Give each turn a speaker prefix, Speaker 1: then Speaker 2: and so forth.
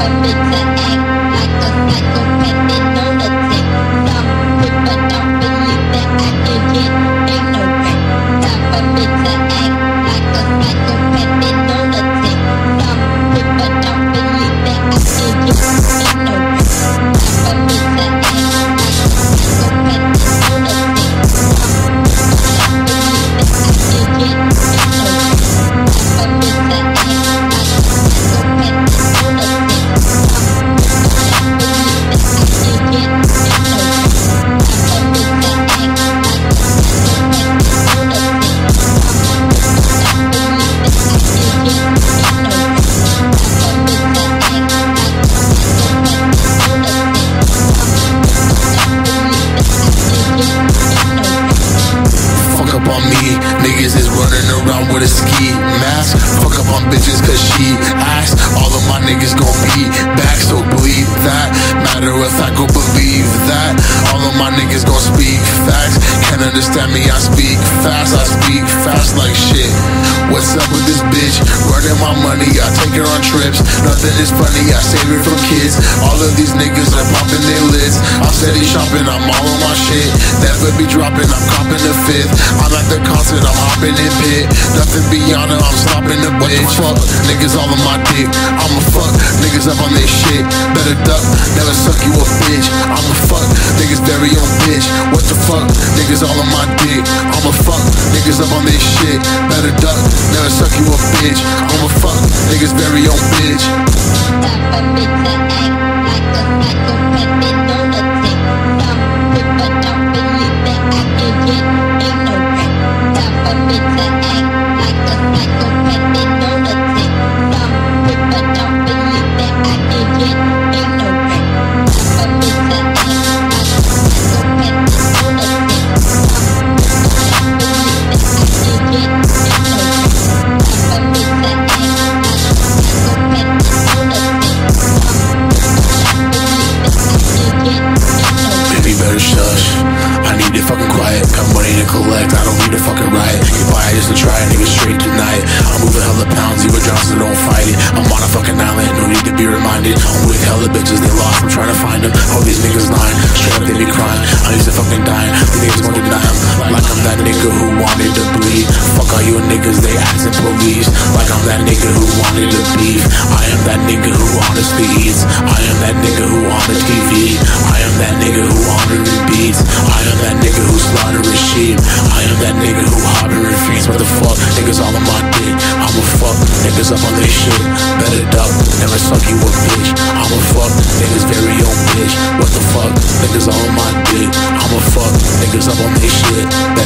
Speaker 1: Niggas is running around with a ski mask. Fuck up on bitches cause she asked. All of my niggas gon' be back, so believe that. Matter of fact, go believe that. All of my niggas gon' speak facts. Can't understand me, I speak fast like shit. What's up with this bitch? Running my money, I take her on trips. Nothing is funny, I save it from kids. All of these niggas are popping their lids. I'm steady shopping, I'm all on my shit. Never be dropping, I'm copping the fifth. I'm at the concert, I'm hopping in pit. Nothing beyond her, I'm slopping the bitch. Fuck, niggas all on my dick. I'ma fuck, niggas up on their shit. Better duck, never suck you a bitch. I'ma fuck, niggas very on bitch. What the fuck, niggas all on my dick. I'ma fuck, niggas up on their shit. Better duck, never suck you a bitch. I'ma fuck, niggas very on bitch.
Speaker 2: Stop a bitch to act like a psychopathic lunatic. Dumb, but don't believe that I can get ignorant. Stop a bitch to act like a psychopathic lunatic. Dumb, but don't believe that I can get ignorant. Stop a bitch to act like a psychopathic lunatic. Dumb, but don't believe that I can get ignorant. Stop a bitch to act like a psychopathic lunatic.
Speaker 1: Baby, better shush. I need it fucking quiet. Got money to collect, I don't need a fucking riot. You buy it just to try it, nigga, straight tonight. I'm moving hella pounds, you a Johnson, don't fight it. I'm on a fucking island, no need to be reminded. I'm with hella bitches, they lost, I'm trying to find them. All these niggas lying, straight up they be crying. I used to fucking dying, these niggas gon' deny them. Like I'm that nigga who wanted to bleed. Fuck all you niggas, they asking police. Like I'm that nigga who wanted to beef. I am that nigga who honestly eats. I am that nigga who on the TV. I am that nigga who honoring beats. I am that nigga who slaughtering sheep. I am that nigga who harboring fiends. What the fuck, niggas all on my dick. I'ma fuck, niggas up on their shit. Better duck, never suck you a bitch. I'ma fuck, niggas very own bitch. What the fuck, niggas all on my dick. I'ma fuck, niggas up on their shit.